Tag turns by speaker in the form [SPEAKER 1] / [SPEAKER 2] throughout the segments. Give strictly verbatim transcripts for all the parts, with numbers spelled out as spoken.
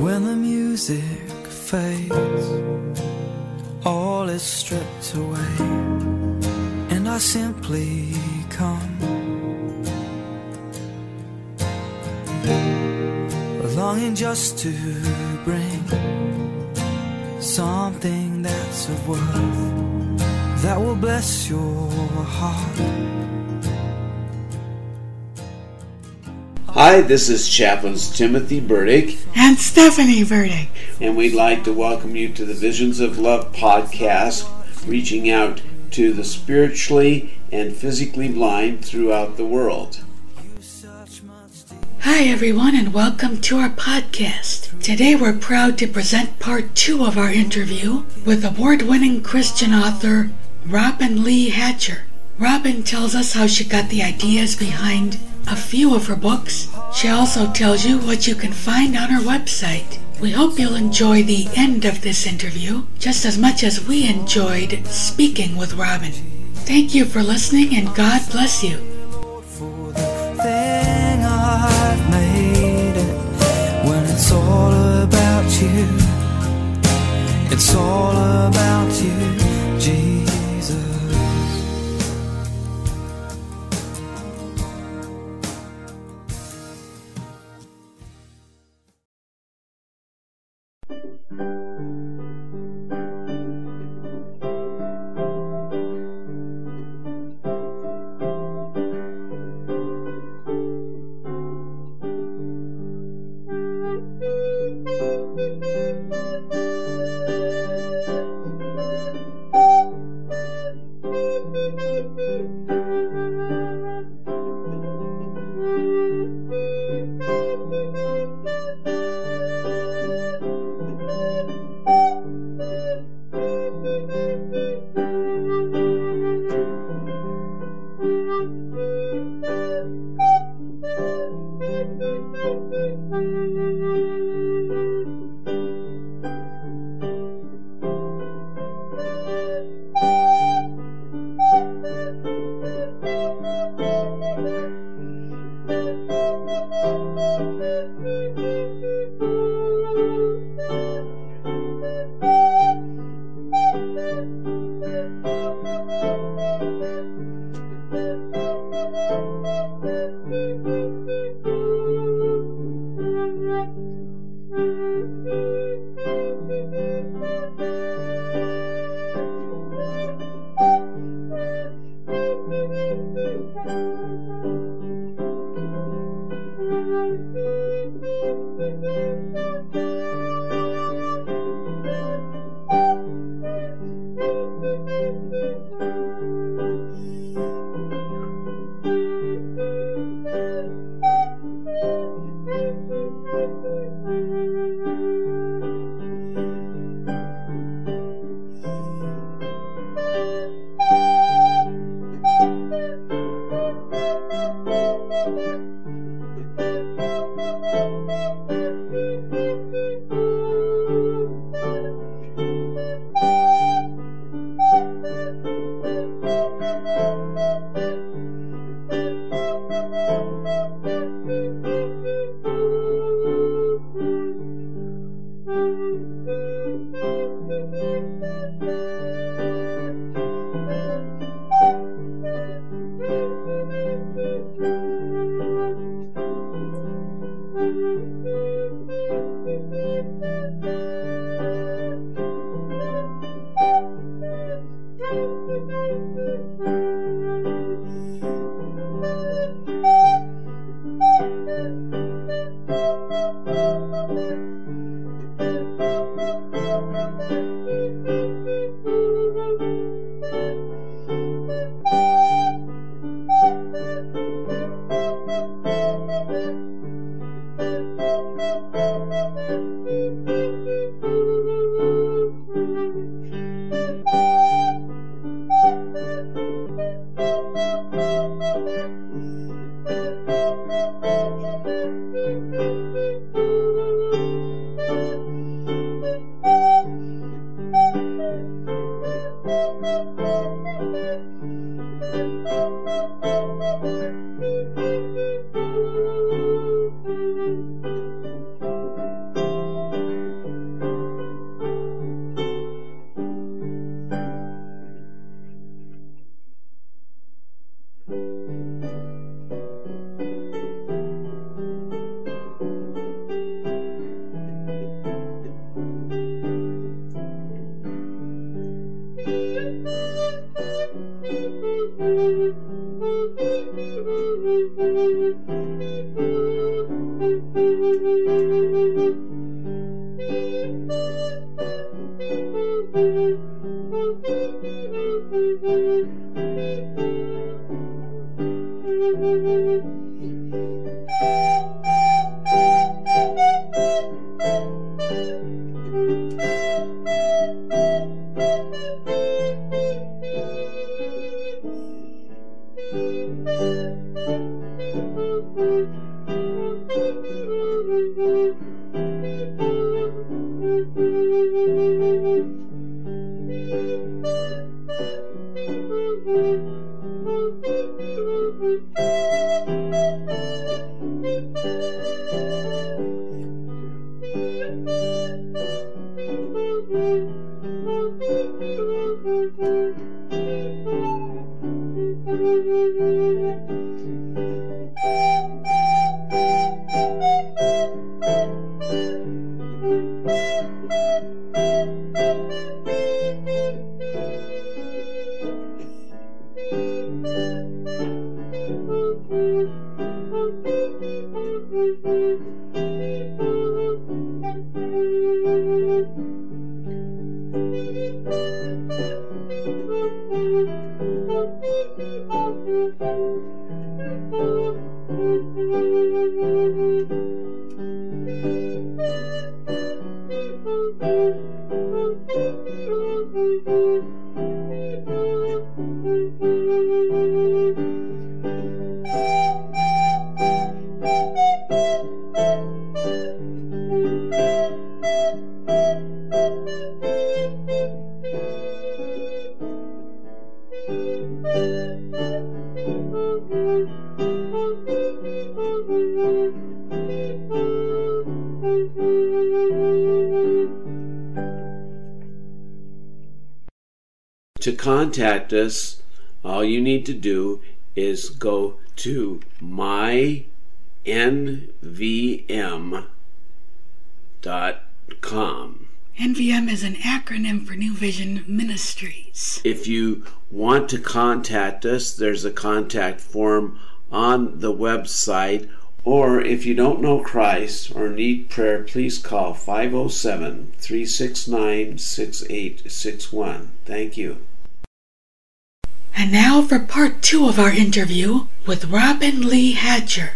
[SPEAKER 1] When the music fades, all is stripped away, and I simply come, longing just to bring something that's of worth that will bless your heart.
[SPEAKER 2] Hi, this is Chaplains Timothy Burdick
[SPEAKER 3] and Stephanie Burdick,
[SPEAKER 2] and we'd like to welcome you to the Visions of Love podcast, reaching out to the spiritually and physically blind throughout the world.
[SPEAKER 3] Hi everyone, and welcome to our podcast. Today we're proud to present part two of our interview with award-winning Christian author Robin Lee Hatcher. Robin tells us how she got the ideas behind a few of her books. She also tells you what you can find on her website. We hope you'll enjoy the end of this interview just as much as we enjoyed speaking with Robin. Thank you for listening, and God bless you.
[SPEAKER 1] I've made it when it's all about you. It's all about you, Jesus.
[SPEAKER 2] To contact us, all you need to do is go to my N V M dot com.
[SPEAKER 3] N V M is an acronym for New Vision Ministries.
[SPEAKER 2] If you want to contact us, there's a contact form on the website, or if you don't know Christ or need prayer, please call five oh seven, three six nine, six eight six one. Thank you.
[SPEAKER 3] And now for part two of our interview with Robin Lee Hatcher.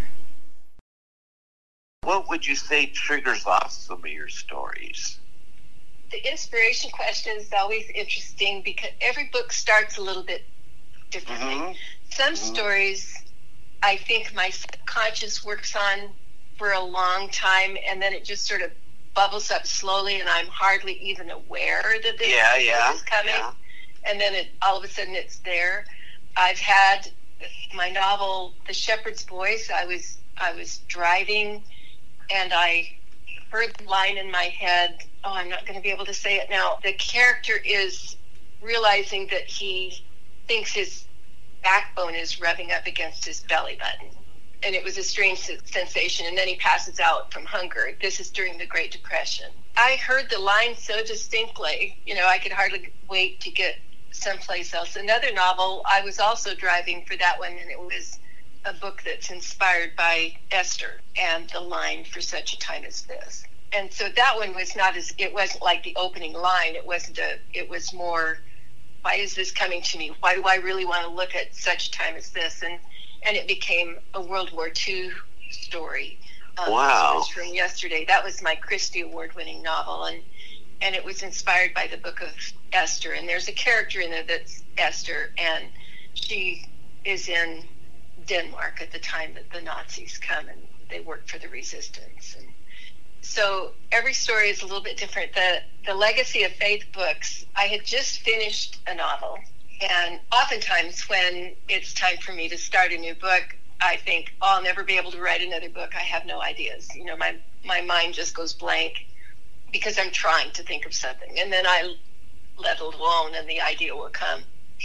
[SPEAKER 4] What would you say triggers off some of your stories?
[SPEAKER 5] The inspiration question is always interesting because every book starts a little bit differently.
[SPEAKER 4] Mm-hmm.
[SPEAKER 5] Some
[SPEAKER 4] mm-hmm.
[SPEAKER 5] stories I think my subconscious works on for a long time, and then it just sort of bubbles up slowly, and I'm hardly even aware that this
[SPEAKER 4] yeah, yeah,
[SPEAKER 5] is coming.
[SPEAKER 4] Yeah.
[SPEAKER 5] And then it, all of a sudden it's there. I've had my novel, The Shepherd's Voice. I was I was driving, and I heard the line in my head. Oh, I'm not going to be able to say it now. The character is realizing that he thinks his backbone is revving up against his belly button. And it was a strange sensation. And then he passes out from hunger. This is during the Great Depression. I heard the line so distinctly, you know, I could hardly wait to get someplace else. Another novel, I was also driving for that one, and it was a book that's inspired by Esther and the line, "For such a time as this." And so that one was not as, it wasn't like the opening line. It wasn't a, it was more, why is this coming to me? Why do I really want to look at such a time as this? And and it became a World War Two story. Um,
[SPEAKER 4] wow.
[SPEAKER 5] From yesterday. That was my Christie Award-winning novel, and and it was inspired by the book of Esther. And there's a character in it that's Esther, and she is in Denmark at the time that the Nazis come, and they work for the resistance. And so every story is a little bit different. The the Legacy of Faith books, I had just finished a novel, and oftentimes when it's time for me to start a new book, I think, oh, I'll never be able to write another book. I have no ideas. You know, my, my mind just goes blank because I'm trying to think of something. And then I let it alone and the idea will come.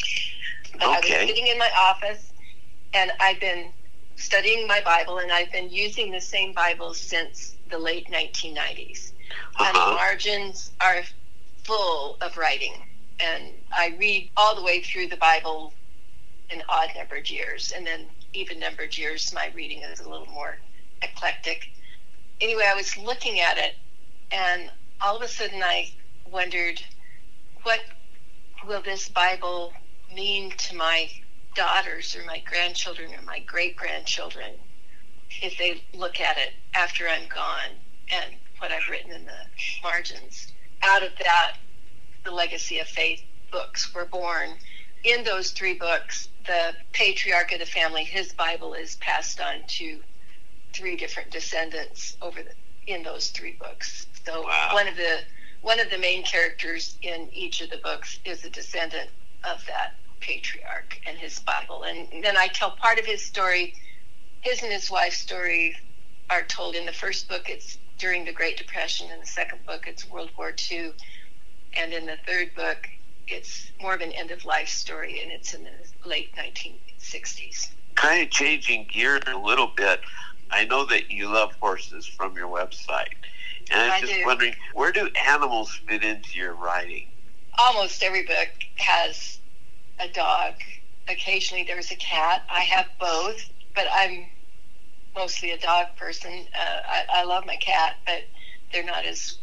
[SPEAKER 5] But
[SPEAKER 4] okay.
[SPEAKER 5] I was sitting in my office, and I've been studying my Bible, and I've been using the same Bible since the late nineteen nineties.
[SPEAKER 4] Uh-huh.
[SPEAKER 5] And the margins are full of writing. And I read all the way through the Bible in odd-numbered years, and then even-numbered years, my reading is a little more eclectic. anyway, I was looking at it, and all of a sudden I wondered, what will this Bible mean to my daughters or my grandchildren or my great-grandchildren if they look at it after I'm gone, and what I've written in the margins. Out of that, the Legacy of Faith books were born. In those three books, the patriarch of the family, his Bible is passed on to three different descendants over the, in those three books. So
[SPEAKER 4] Wow.
[SPEAKER 5] one of the one of the main characters in each of the books is a descendant of that patriarch and his Bible. And then I tell part of his story. His and his wife's story are told in the first book. It's during the Great Depression. In the second book, it's World War Two. And in the third book, it's more of an end-of-life story, and it's in the late nineteen sixties.
[SPEAKER 4] Kind of changing gears a little bit. I know that you love horses from your website. And I was
[SPEAKER 5] I
[SPEAKER 4] just
[SPEAKER 5] do.
[SPEAKER 4] wondering, where do animals fit into your writing?
[SPEAKER 5] Almost every book has a dog. Occasionally there's a cat. I have both, but I'm mostly a dog person. Uh, I, I love my cat, but they're not as,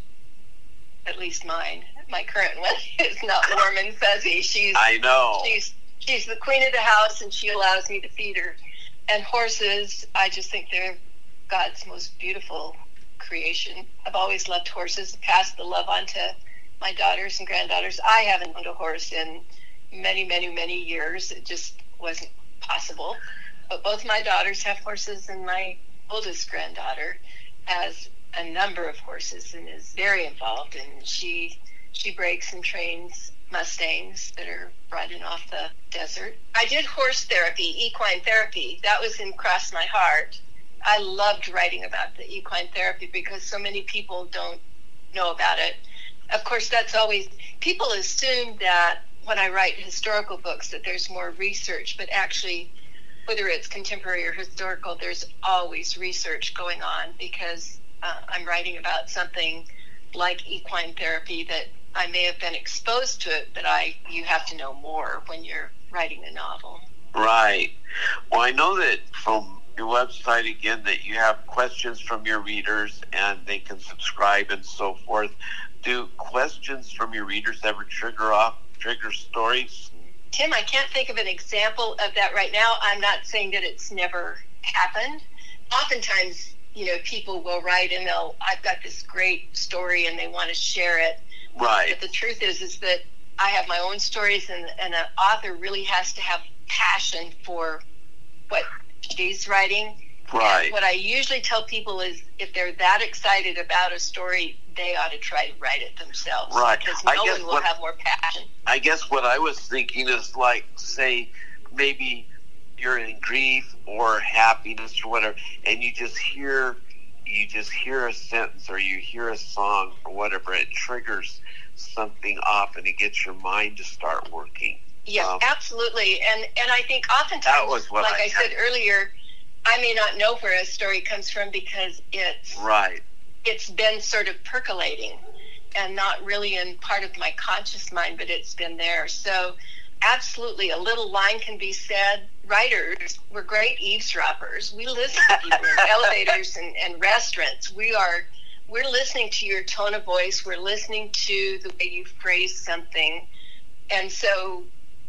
[SPEAKER 5] at least mine. My current one is not warm and fuzzy. She's
[SPEAKER 4] I know.
[SPEAKER 5] she's she's the queen of the house, and she allows me to feed her. And horses, I just think they're God's most beautiful creation. I've always loved horses, pass the love on to my daughters and granddaughters. I haven't owned a horse in many, many, many years. It just wasn't possible. But both my daughters have horses, and my oldest granddaughter has a number of horses and is very involved. And she she breaks and trains Mustangs that are riding off the desert. I did horse therapy, equine therapy. That was in Cross My Heart. I loved writing about the equine therapy because so many people don't know about it. Of course, that's always, people assume that when I write historical books that there's more research, but actually, whether it's contemporary or historical, there's always research going on because uh, I'm writing about something like equine therapy that I may have been exposed to it, but I you have to know more when you're writing a novel.
[SPEAKER 4] Right. Well, I know that from your website, again, that you have questions from your readers and they can subscribe and so forth. Do questions from your readers ever trigger off, trigger stories?
[SPEAKER 5] Tim, I can't think of an example of that right now. I'm not saying that it's never happened. Oftentimes, you know, people will write and they'll, I've got this great story and they want to share it.
[SPEAKER 4] Right.
[SPEAKER 5] But the truth is, is that I have my own stories, and, and an author really has to have passion for what she's writing.
[SPEAKER 4] Right.
[SPEAKER 5] And what I usually tell people is if they're that excited about a story, they ought to try to write it themselves.
[SPEAKER 4] Right.
[SPEAKER 5] Because
[SPEAKER 4] I
[SPEAKER 5] no
[SPEAKER 4] guess
[SPEAKER 5] one will
[SPEAKER 4] what-
[SPEAKER 5] have more passion.
[SPEAKER 4] I guess what I was thinking is like, say, maybe you're in grief or happiness or whatever, and you just hear, you just hear a sentence or you hear a song or whatever, it triggers something off and it gets your mind to start working.
[SPEAKER 5] Yes,
[SPEAKER 4] Um,
[SPEAKER 5] absolutely. And and I think oftentimes,
[SPEAKER 4] That was what
[SPEAKER 5] like
[SPEAKER 4] I
[SPEAKER 5] I, said
[SPEAKER 4] had.
[SPEAKER 5] earlier, I may not know where a story comes from because it's
[SPEAKER 4] Right.
[SPEAKER 5] it's been sort of percolating and not really in part of my conscious mind, but it's been there. So absolutely, a little line can be said. Writers, we're great eavesdroppers. We listen to people in elevators and, and restaurants. We are, we're listening to your tone of voice. We're listening to the way you phrase something. And so,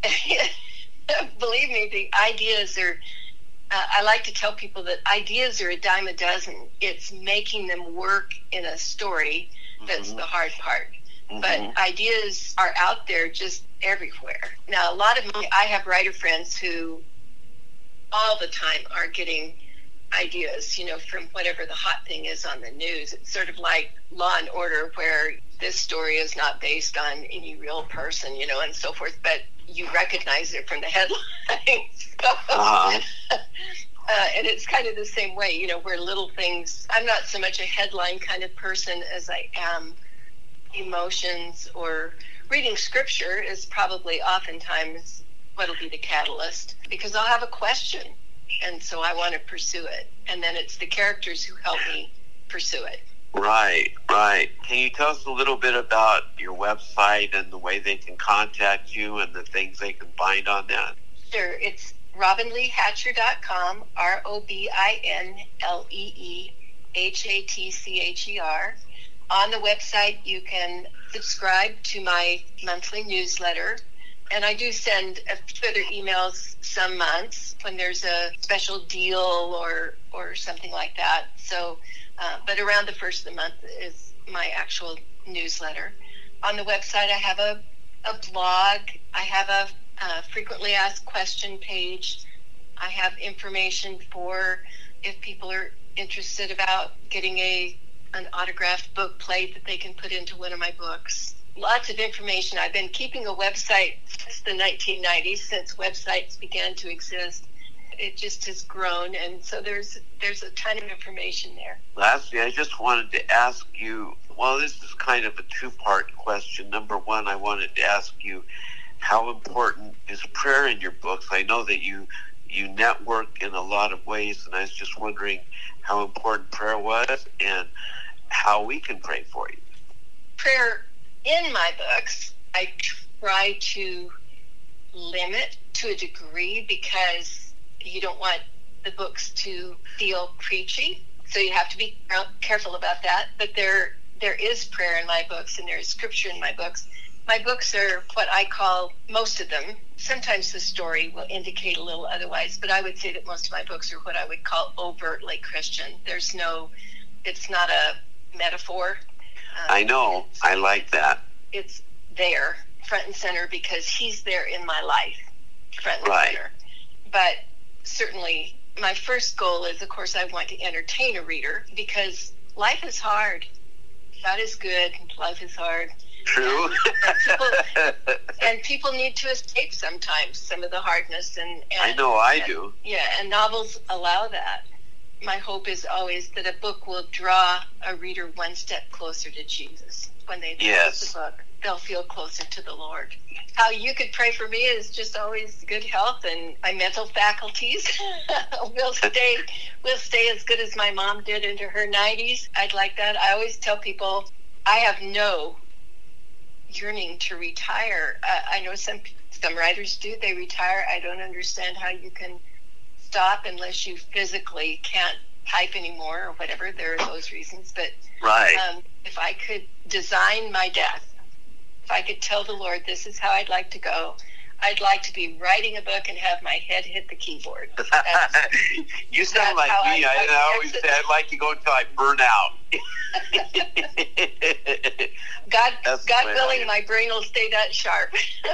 [SPEAKER 5] believe me, the ideas are, uh, I like to tell people that ideas are a dime a dozen. It's making them work in a story that's
[SPEAKER 4] Mhm.
[SPEAKER 5] the hard part.
[SPEAKER 4] Mhm.
[SPEAKER 5] But ideas are out there just everywhere. Now, a lot of my, I have writer friends who all the time are getting ideas, you know, from whatever the hot thing is on the news. It's sort of like Law and Order, where this story is not based on any real person, you know, and so forth, but you recognize it from the headlines. So,
[SPEAKER 4] Uh-huh.
[SPEAKER 5] uh, and it's kind of the same way, you know, where little things, I'm not so much a headline kind of person as I am emotions, or reading scripture is probably oftentimes what'll be the catalyst, because I'll have a question and so I want to pursue it, and then it's the characters who help me pursue it.
[SPEAKER 4] Right, right. Can you tell us a little bit about your website and the way they can contact you and the things they can find on that?
[SPEAKER 5] Sure, it's robin lee hatcher dot com, R O B I N L E E H A T C H E R. On the website, you can subscribe to my monthly newsletter. And I do send a few other emails some months when there's a special deal or or something like that. So, uh, but around the first of the month is my actual newsletter. On the website, I have a, a blog. I have a, a frequently asked question page. I have information for if people are interested about getting a an autographed book plate that they can put into one of my books. Lots of information. I've been keeping a website since the nineteen nineties, since websites began to exist. It just has grown, and so there's there's a ton of information there.
[SPEAKER 4] Lastly, I just wanted to ask you, well, this is kind of a two-part question. Number one, I wanted to ask you, how important is prayer in your books? I know that you you network in a lot of ways, and I was just wondering how important prayer was and how we can pray for you.
[SPEAKER 5] Prayer in my books, I try to limit to a degree because you don't want the books to feel preachy, so you have to be careful about that. But there there is prayer in my books, and there is scripture in my books. My books are what I call, most of them, sometimes the story will indicate a little otherwise, but I would say that most of my books are what I would call overtly Christian. There's no, it's not a metaphor. Um,
[SPEAKER 4] I know. I like that.
[SPEAKER 5] It's there, front and center, because he's there in my life, front and
[SPEAKER 4] right.
[SPEAKER 5] center. But certainly my first goal is, of course, I want to entertain a reader, because life is hard. God is good. Life is hard.
[SPEAKER 4] True.
[SPEAKER 5] and, people, and people need to escape sometimes some of the hardness. And, and
[SPEAKER 4] I know I
[SPEAKER 5] and,
[SPEAKER 4] do.
[SPEAKER 5] Yeah, and novels allow that. My hope is always that a book will draw a reader one step closer to Jesus. When they
[SPEAKER 4] yes.
[SPEAKER 5] read the book, they'll feel closer to the Lord. How you could pray for me is just always good health, and my mental faculties will stay will stay as good as my mom did into her nineties. I'd like that. I always tell people I have no yearning to retire. Uh, I know some some writers do. They retire. I don't understand how you can stop unless you physically can't type anymore or whatever. There are those reasons. But
[SPEAKER 4] right.
[SPEAKER 5] um, if I could design my death, if I could tell the Lord this is how I'd like to go, I'd like to be writing a book and have my head hit the keyboard.
[SPEAKER 4] You sound like me. I, I, I always say I'd like to go until I burn out.
[SPEAKER 5] God,
[SPEAKER 4] That's
[SPEAKER 5] God willing, my brain will stay that sharp.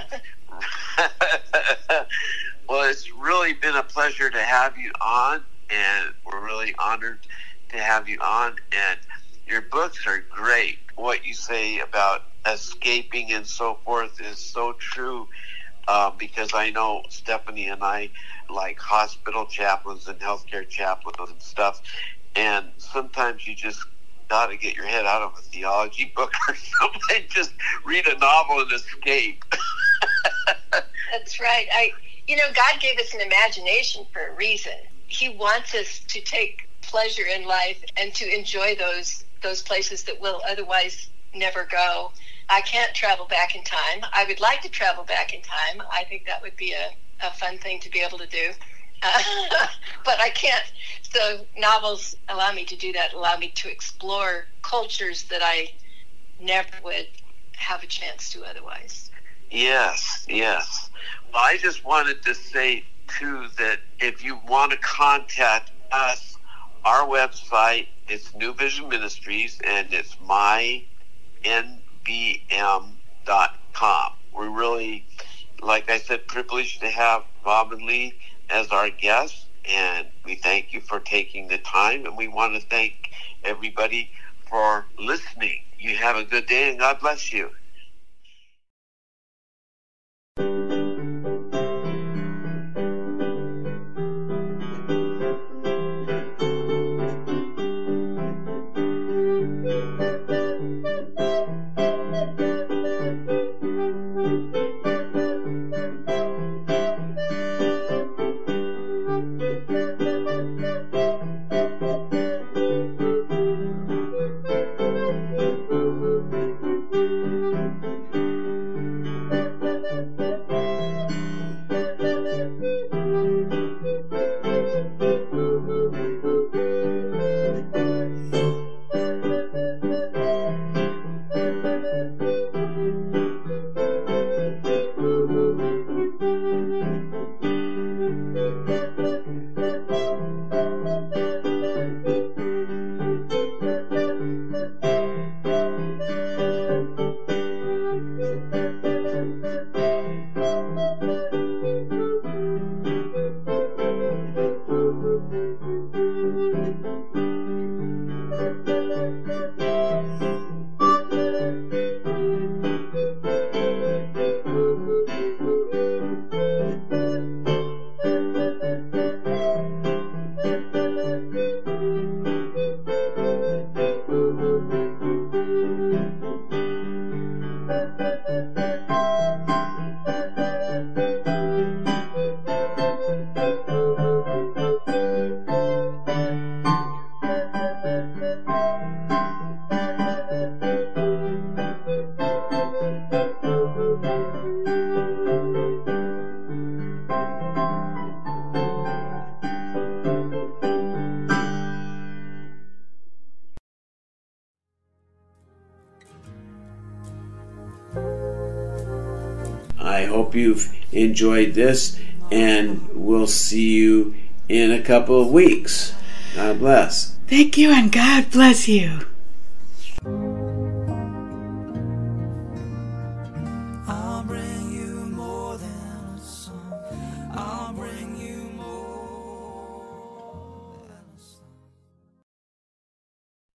[SPEAKER 4] Well, it's really been a pleasure to have you on, and we're really honored to have you on. And your books are great. What you say about escaping and so forth is so true, uh, because I know Stephanie and I like hospital chaplains and healthcare chaplains and stuff, and sometimes you just got to get your head out of a theology book or something. Just read a novel and escape.
[SPEAKER 5] That's right. I, you know, God gave us an imagination for a reason. He wants us to take pleasure in life and to enjoy those those places that we'll otherwise never go. I can't travel back in time. I would like to travel back in time. I think that would be a, a fun thing to be able to do. Uh, but I can't. So novels allow me to do that, allow me to explore cultures that I never would have a chance to otherwise.
[SPEAKER 4] Yes, yes. Well, I just wanted to say, too, that if you want to contact us, our website is New Vision Ministries, and it's my N B M dot com. We're really, like I said, privileged to have Bob and Lee as our guests, and we thank you for taking the time, and we want to thank everybody for listening. You have a good day, and God bless you.
[SPEAKER 2] I hope you've enjoyed this, and we'll see you in a couple of weeks. God bless.
[SPEAKER 3] Thank you, and God bless you.